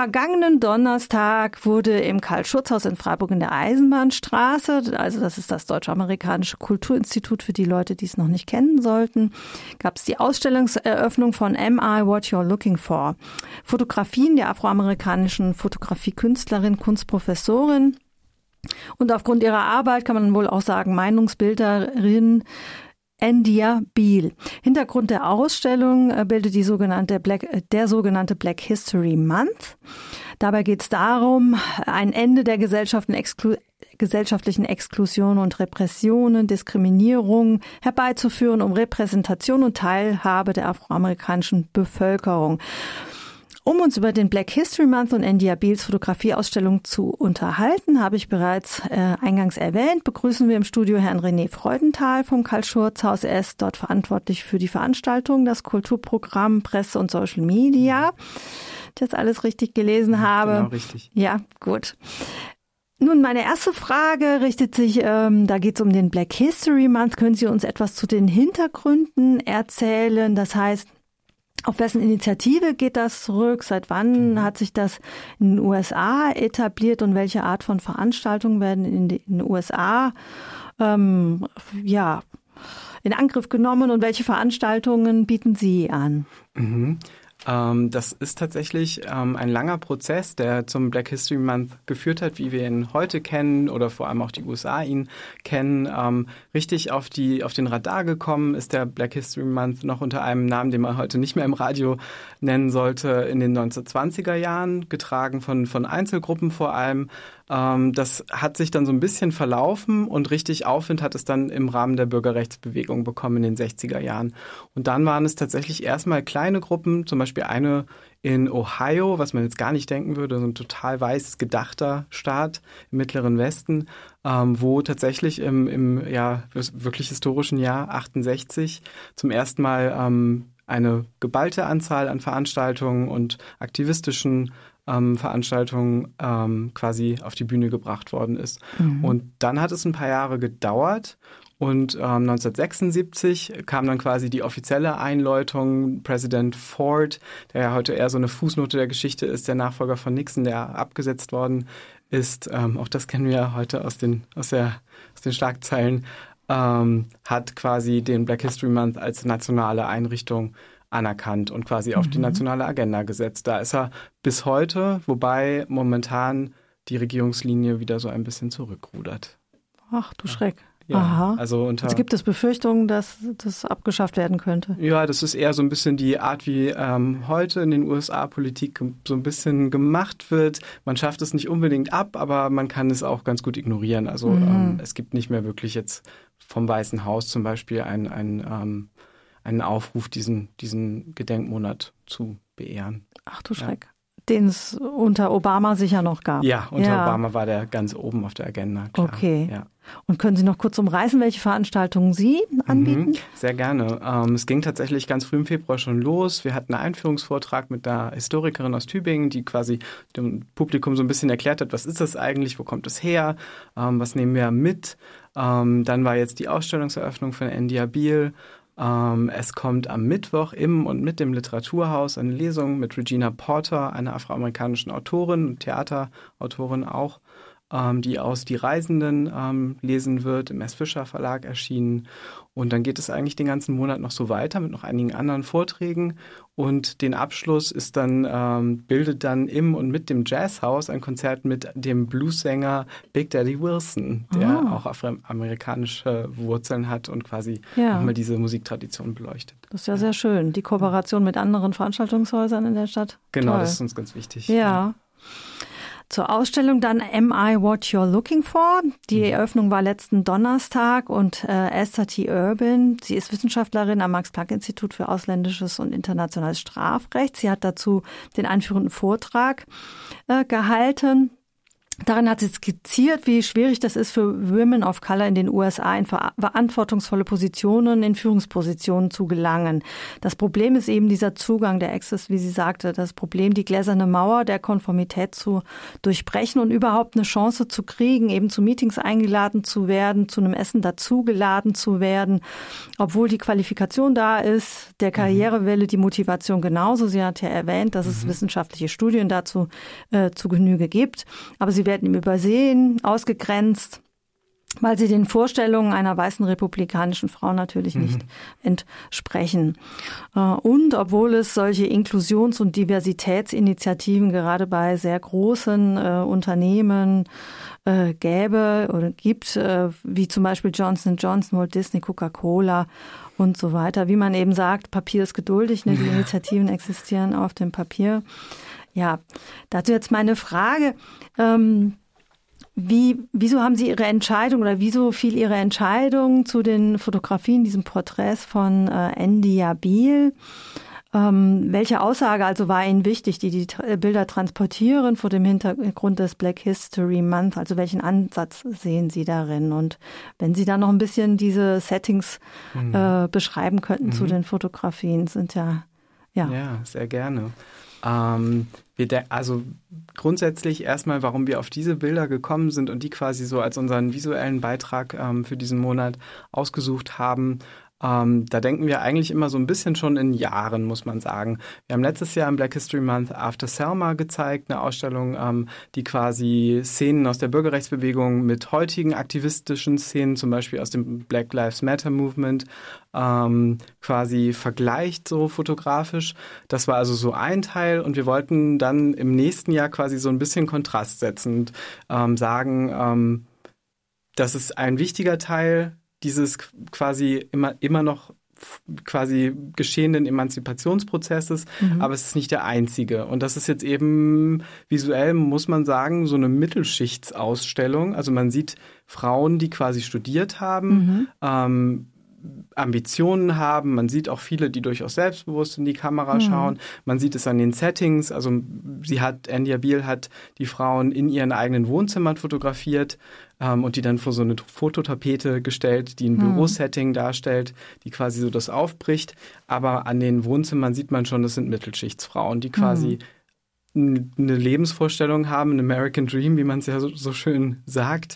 vergangenen Donnerstag wurde im Karl-Schurz-Haus in Freiburg in der Eisenbahnstraße, also das ist das Deutsch-Amerikanische Kulturinstitut für die Leute, die es noch nicht kennen sollten, gab es die Ausstellungseröffnung von Am I What You're Looking For? Fotografien der afroamerikanischen Fotografiekünstlerin, Kunstprofessorin und aufgrund ihrer Arbeit kann man wohl auch sagen Meinungsbilderin Ndia Beale. Hintergrund der Ausstellung bildet der sogenannte Black History Month. Dabei geht es darum, ein Ende der gesellschaftlichen Exklusion und Repressionen, Diskriminierung herbeizuführen, um Repräsentation und Teilhabe der afroamerikanischen Bevölkerung. Um uns über den Black History Month und Ndia Beales Fotografieausstellung zu unterhalten, habe ich bereits eingangs erwähnt, begrüßen wir im Studio Herrn René Freudenthal vom Karl-Schurz-Haus. Er ist dort verantwortlich für die Veranstaltung, das Kulturprogramm, Presse und Social Media. Ich das alles richtig gelesen habe. Genau, richtig. Ja, gut. Nun, meine erste Frage richtet sich, da geht es um den Black History Month. Können Sie uns etwas zu den Hintergründen erzählen? Das heißt, auf wessen Initiative geht das zurück? Seit wann hat sich das in den USA etabliert und welche Art von Veranstaltungen werden in den USA in Angriff genommen und welche Veranstaltungen bieten Sie an? Das ist tatsächlich ein langer Prozess, der zum Black History Month geführt hat, wie wir ihn heute kennen oder vor allem auch die USA ihn kennen. Richtig auf den Radar gekommen ist der Black History Month noch unter einem Namen, den man heute nicht mehr im Radio nennen sollte, in den 1920er Jahren, getragen von Einzelgruppen vor allem. Das hat sich dann so ein bisschen verlaufen und richtig Aufwind hat es dann im Rahmen der Bürgerrechtsbewegung bekommen in den 60er Jahren. Und dann waren es tatsächlich erstmal kleine Gruppen, zum Beispiel eine in Ohio, was man jetzt gar nicht denken würde, so ein total weiß gedachter Staat im Mittleren Westen, wo tatsächlich im wirklich historischen Jahr 68 zum ersten Mal eine geballte Anzahl an Veranstaltungen und aktivistischen Veranstaltungen quasi auf die Bühne gebracht worden ist. Und dann hat es ein paar Jahre gedauert und 1976 kam dann quasi die offizielle Einläutung. Präsident Ford, der ja heute eher so eine Fußnote der Geschichte ist, der Nachfolger von Nixon, der abgesetzt worden ist, auch das kennen wir heute aus den Schlagzeilen, hat quasi den Black History Month als nationale Einrichtung anerkannt und quasi auf die nationale Agenda gesetzt. Da ist er bis heute, wobei momentan die Regierungslinie wieder so ein bisschen zurückrudert. Ach du Schreck. Ja, Aha. Also gibt es Befürchtungen, dass das abgeschafft werden könnte? Ja, das ist eher so ein bisschen die Art, wie heute in den USA Politik so ein bisschen gemacht wird. Man schafft es nicht unbedingt ab, aber man kann es auch ganz gut ignorieren. Also es gibt nicht mehr wirklich jetzt vom Weißen Haus zum Beispiel einen Aufruf, diesen Gedenkmonat zu beehren. Ach du Schreck. Den es unter Obama sicher noch gab. Ja, unter Obama war der ganz oben auf der Agenda. Klar. Okay. Ja. Und können Sie noch kurz umreißen, welche Veranstaltungen Sie anbieten? Sehr gerne. Es ging tatsächlich ganz früh im Februar schon los. Wir hatten einen Einführungsvortrag mit einer Historikerin aus Tübingen, die quasi dem Publikum so ein bisschen erklärt hat, was ist das eigentlich, wo kommt es her, was nehmen wir mit. Dann war jetzt die Ausstellungseröffnung von Ndia Beale. Es kommt am Mittwoch im und mit dem Literaturhaus eine Lesung mit Regina Porter, einer afroamerikanischen Autorin und Theaterautorin auch, die aus Die Reisenden lesen wird, im S. Fischer Verlag erschienen. Und dann geht es eigentlich den ganzen Monat noch so weiter mit noch einigen anderen Vorträgen. Und den Abschluss ist dann, bildet dann im und mit dem Jazzhaus ein Konzert mit dem Bluessänger Big Daddy Wilson, der auch afroamerikanische Wurzeln hat und quasi nochmal diese Musiktradition beleuchtet. Das ist ja sehr schön. Die Kooperation mit anderen Veranstaltungshäusern in der Stadt. Genau, Toll. Das ist uns ganz wichtig. Ja. Zur Ausstellung dann Am I What You're Looking For? Die Eröffnung war letzten Donnerstag und Esther T. Urban, sie ist Wissenschaftlerin am Max-Planck-Institut für ausländisches und internationales Strafrecht. Sie hat dazu den einführenden Vortrag gehalten. Darin hat sie skizziert, wie schwierig das ist für Women of Color in den USA in verantwortungsvolle Positionen, in Führungspositionen zu gelangen. Das Problem ist eben dieser Zugang der Access, wie sie sagte, das Problem, die gläserne Mauer der Konformität zu durchbrechen und überhaupt eine Chance zu kriegen, eben zu Meetings eingeladen zu werden, zu einem Essen dazugeladen zu werden, obwohl die Qualifikation da ist, der Karrierewille, die Motivation genauso. Sie hat ja erwähnt, dass es wissenschaftliche Studien dazu zu Genüge gibt, aber sie werden ihm übersehen, ausgegrenzt, weil sie den Vorstellungen einer weißen republikanischen Frau natürlich nicht entsprechen. Und obwohl es solche Inklusions- und Diversitätsinitiativen gerade bei sehr großen Unternehmen gäbe oder gibt, wie zum Beispiel Johnson & Johnson, Walt Disney, Coca-Cola und so weiter, wie man eben sagt, Papier ist geduldig, ne? Die Initiativen existieren auf dem Papier. Dazu jetzt meine Frage, wieso haben Sie Ihre Entscheidung oder wieso fiel Ihre Entscheidung zu den Fotografien, diesen Porträts von Andy Abil? Welche Aussage also war Ihnen wichtig, die Bilder transportieren vor dem Hintergrund des Black History Month? Also welchen Ansatz sehen Sie darin? Und wenn Sie da noch ein bisschen diese Settings beschreiben könnten zu den Fotografien, sind ja. Ja, sehr gerne. Also grundsätzlich erstmal, warum wir auf diese Bilder gekommen sind und die quasi so als unseren visuellen Beitrag für diesen Monat ausgesucht haben. Da denken wir eigentlich immer so ein bisschen schon in Jahren, muss man sagen. Wir haben letztes Jahr im Black History Month After Selma gezeigt, eine Ausstellung, die quasi Szenen aus der Bürgerrechtsbewegung mit heutigen aktivistischen Szenen, zum Beispiel aus dem Black Lives Matter Movement, quasi vergleicht so fotografisch. Das war also so ein Teil und wir wollten dann im nächsten Jahr quasi so ein bisschen Kontrast setzen und sagen, das ist ein wichtiger Teil dieses quasi immer noch quasi geschehenden Emanzipationsprozesses, aber es ist nicht der einzige. Und das ist jetzt eben visuell, muss man sagen, so eine Mittelschichtsausstellung. Also man sieht Frauen, die quasi studiert haben, Ambitionen haben. Man sieht auch viele, die durchaus selbstbewusst in die Kamera schauen. Man sieht es an den Settings. Also Andy Abil hat die Frauen in ihren eigenen Wohnzimmern fotografiert und die dann vor so eine Fototapete gestellt, die ein Bürosetting darstellt, die quasi so das aufbricht. Aber an den Wohnzimmern sieht man schon, das sind Mittelschichtsfrauen, die quasi eine Lebensvorstellung haben, ein American Dream, wie man es ja so schön sagt.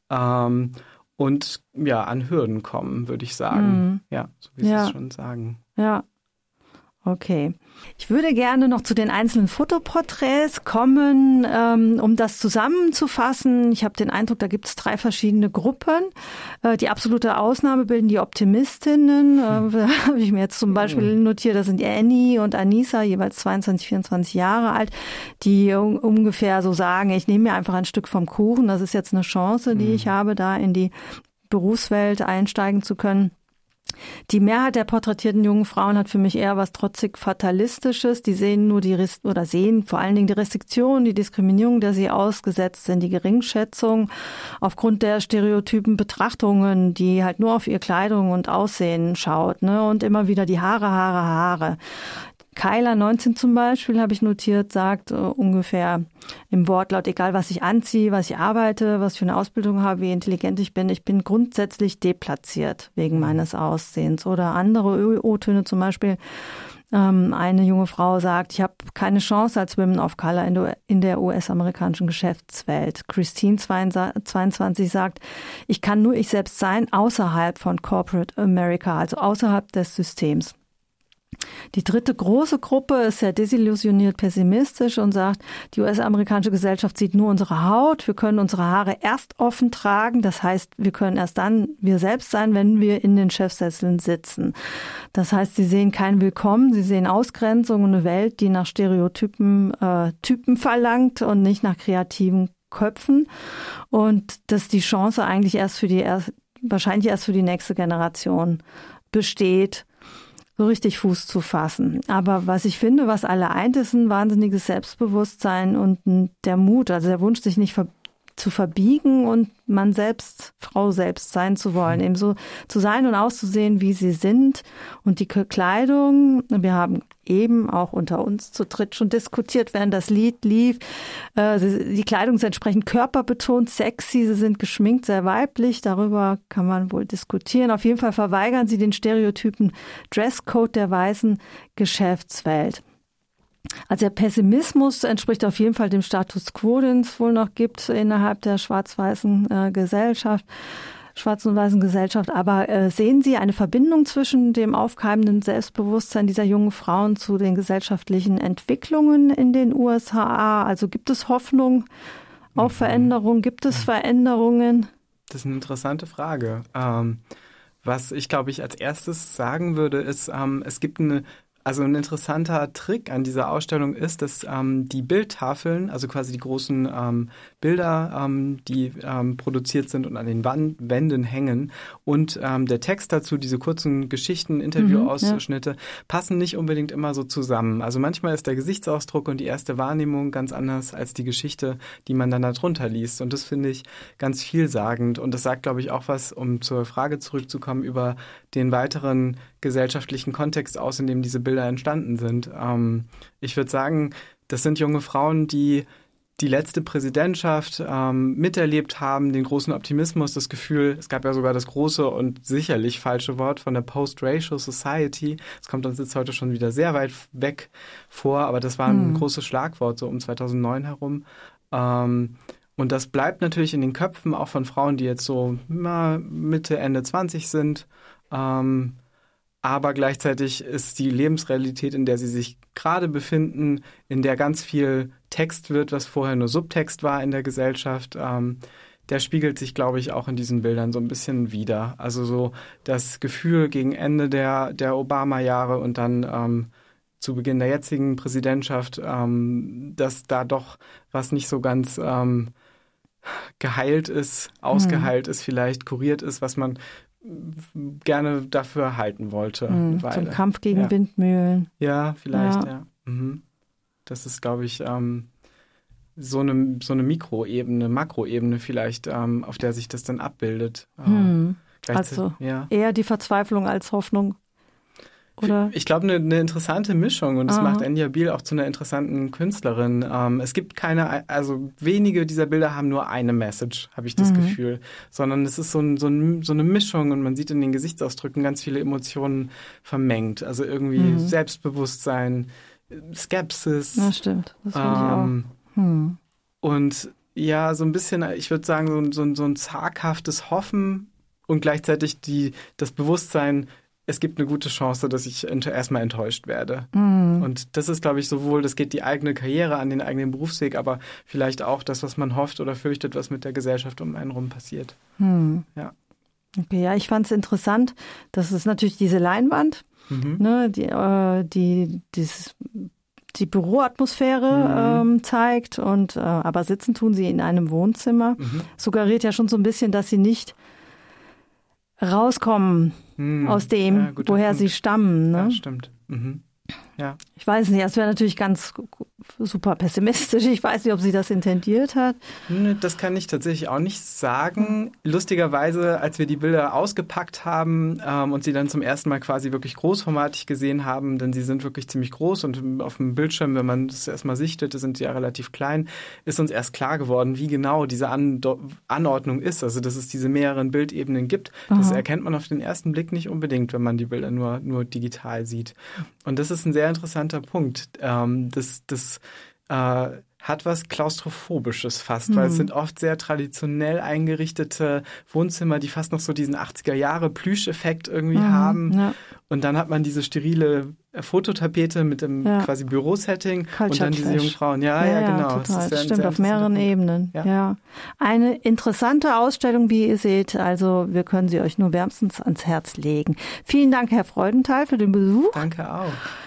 Und an Hürden kommen, würde ich sagen. Ja, so wie Sie es schon sagen. Ja, okay. Ich würde gerne noch zu den einzelnen Fotoporträts kommen, um das zusammenzufassen. Ich habe den Eindruck, da gibt es 3 verschiedene Gruppen. Die absolute Ausnahme bilden die Optimistinnen. Da habe ich mir jetzt zum Beispiel notiert, das sind Annie und Anissa, jeweils 22, 24 Jahre alt, die ungefähr so sagen, ich nehme mir einfach ein Stück vom Kuchen. Das ist jetzt eine Chance, die ich habe, da in die Berufswelt einsteigen zu können. Die Mehrheit der porträtierten jungen Frauen hat für mich eher was trotzig Fatalistisches. Die sehen sehen vor allen Dingen die Restriktionen, die Diskriminierung, der sie ausgesetzt sind, die Geringschätzung aufgrund der stereotypen Betrachtungen, die halt nur auf ihr Kleidung und Aussehen schaut, ne? Und immer wieder die Haare. Kyla, 19 zum Beispiel, habe ich notiert, sagt ungefähr im Wortlaut, egal was ich anziehe, was ich arbeite, was ich für eine Ausbildung habe, wie intelligent ich bin grundsätzlich deplatziert wegen meines Aussehens. Oder andere O-Töne zum Beispiel. Eine junge Frau sagt, ich habe keine Chance als Women of Color in der US-amerikanischen Geschäftswelt. Christine, 22, sagt, ich kann nur ich selbst sein, außerhalb von Corporate America, also außerhalb des Systems. Die dritte große Gruppe ist sehr desillusioniert pessimistisch und sagt, die US-amerikanische Gesellschaft sieht nur unsere Haut, wir können unsere Haare erst offen tragen, das heißt, wir können erst dann wir selbst sein, wenn wir in den Chefsesseln sitzen. Das heißt, sie sehen kein Willkommen, sie sehen Ausgrenzung und eine Welt, die nach Stereotypen Typen verlangt und nicht nach kreativen Köpfen und dass die Chance eigentlich wahrscheinlich erst für die nächste Generation besteht, so richtig Fuß zu fassen. Aber was ich finde, was alle eint, ist ein wahnsinniges Selbstbewusstsein und der Mut, also der Wunsch, sich nicht zu verbiegen und man selbst, Frau selbst sein zu wollen, eben so zu sein und auszusehen, wie sie sind. Und die Kleidung, wir haben eben auch unter uns zu dritt schon diskutiert, während das Lied lief. Die Kleidung ist entsprechend körperbetont, sexy, sie sind geschminkt, sehr weiblich. Darüber kann man wohl diskutieren. Auf jeden Fall verweigern sie den stereotypen Dresscode der weißen Geschäftswelt. Also der Pessimismus entspricht auf jeden Fall dem Status quo, den es wohl noch gibt innerhalb der schwarz-weißen Gesellschaft, schwarz- und weißen Gesellschaft. Aber sehen Sie eine Verbindung zwischen dem aufkeimenden Selbstbewusstsein dieser jungen Frauen zu den gesellschaftlichen Entwicklungen in den USA? Also gibt es Hoffnung auf Veränderung? Gibt es Veränderungen? Das ist eine interessante Frage. Was ich, glaube ich, als erstes sagen würde, ist, es gibt ein interessanter Trick an dieser Ausstellung ist, dass die Bildtafeln, also quasi die großen Bilder, die produziert sind und an den Wänden hängen und der Text dazu, diese kurzen Geschichten, Interviewausschnitte, passen nicht unbedingt immer so zusammen. Also manchmal ist der Gesichtsausdruck und die erste Wahrnehmung ganz anders als die Geschichte, die man dann da drunter liest. Und das finde ich ganz vielsagend. Und das sagt, glaube ich, auch was, um zur Frage zurückzukommen, über den weiteren gesellschaftlichen Kontext aus, in dem diese Bilder entstanden sind. Ich würde sagen, das sind junge Frauen, die die letzte Präsidentschaft miterlebt haben, den großen Optimismus, das Gefühl, es gab ja sogar das große und sicherlich falsche Wort von der Post-Racial Society. Das kommt uns jetzt heute schon wieder sehr weit weg vor, aber das war ein großes Schlagwort, so um 2009 herum. Und das bleibt natürlich in den Köpfen auch von Frauen, die jetzt so Mitte, Ende 20 sind. Aber gleichzeitig ist die Lebensrealität, in der sie sich gerade befinden, in der ganz viel Text wird, was vorher nur Subtext war in der Gesellschaft, der spiegelt sich, glaube ich, auch in diesen Bildern so ein bisschen wider. Also so das Gefühl gegen Ende der Obama-Jahre und dann zu Beginn der jetzigen Präsidentschaft, dass da doch was nicht so ganz geheilt ist, ausgeheilt ist, vielleicht kuriert ist, was man gerne dafür halten wollte. Zum Kampf gegen Windmühlen. Ja, vielleicht, ja. Das ist, glaube ich, so eine Mikroebene, Makroebene vielleicht, auf der sich das dann abbildet. Also eher die Verzweiflung als Hoffnung. Oder? Ich glaube, eine interessante Mischung und das macht Enya Biel auch zu einer interessanten Künstlerin. Es gibt wenige dieser Bilder haben nur eine Message, habe ich das Gefühl, sondern es ist so eine Mischung und man sieht in den Gesichtsausdrücken ganz viele Emotionen vermengt. Also irgendwie Selbstbewusstsein, Skepsis. Ja, stimmt. Das finde ich auch. Und ja, so ein bisschen, ich würde sagen, so ein zaghaftes Hoffen und gleichzeitig das Bewusstsein, es gibt eine gute Chance, dass ich erstmal enttäuscht werde. Und das ist, glaube ich, das geht die eigene Karriere an, den eigenen Berufsweg, aber vielleicht auch das, was man hofft oder fürchtet, was mit der Gesellschaft um einen rum passiert. Ja. Okay, ja, ich fand es interessant. Das ist natürlich diese Leinwand, ne, die Büroatmosphäre zeigt und aber sitzen tun sie in einem Wohnzimmer. Suggeriert ja schon so ein bisschen, dass sie nicht rauskommen aus dem, woher Punkt. Sie stammen. Ne? Ja, stimmt. Ja. Ich weiß nicht, das wäre natürlich ganz super pessimistisch. Ich weiß nicht, ob sie das intendiert hat. Das kann ich tatsächlich auch nicht sagen. Lustigerweise, als wir die Bilder ausgepackt haben und sie dann zum ersten Mal quasi wirklich großformatig gesehen haben, denn sie sind wirklich ziemlich groß und auf dem Bildschirm, wenn man das erstmal sichtet, sind sie ja relativ klein, ist uns erst klar geworden, wie genau diese Anordnung ist. Also, dass es diese mehreren Bildebenen gibt. Das erkennt man auf den ersten Blick nicht unbedingt, wenn man die Bilder nur digital sieht. Und das ist ein sehr interessanter Punkt. Das hat was Klaustrophobisches fast, weil es sind oft sehr traditionell eingerichtete Wohnzimmer, die fast noch so diesen 80er-Jahre-Plüscheffekt irgendwie haben. Ja. Und dann hat man diese sterile Fototapete mit dem quasi Bürosetting und dann diese jungen Frauen. Ja, genau. Total. Das stimmt, auf mehreren Ebenen. Ja. Eine interessante Ausstellung, wie ihr seht. Also wir können sie euch nur wärmstens ans Herz legen. Vielen Dank, Herr Freudenthal, für den Besuch. Danke auch.